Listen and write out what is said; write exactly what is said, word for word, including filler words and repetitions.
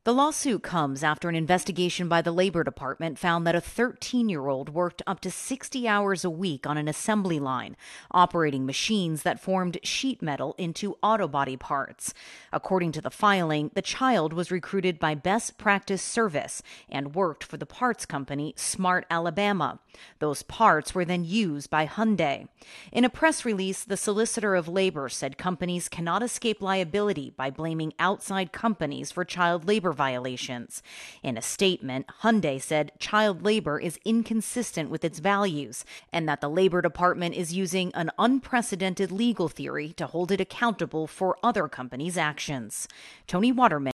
The lawsuit comes after an investigation by the Labor Department found that a thirteen-year-old worked up to sixty hours a week on an assembly line, operating machines that formed sheet metal into auto body parts. According to the filing, the child was recruited by Best Practice Service and worked for the parts company Smart Alabama. Those parts were then used by Hyundai. In a press release, the Solicitor of Labor said companies cannot escape liability by blaming outside companies for child labor violations. In a statement, Hyundai said child labor is inconsistent with its values and that the Labor Department is using an unprecedented legal theory to hold it accountable for other companies' actions. Tony Waterman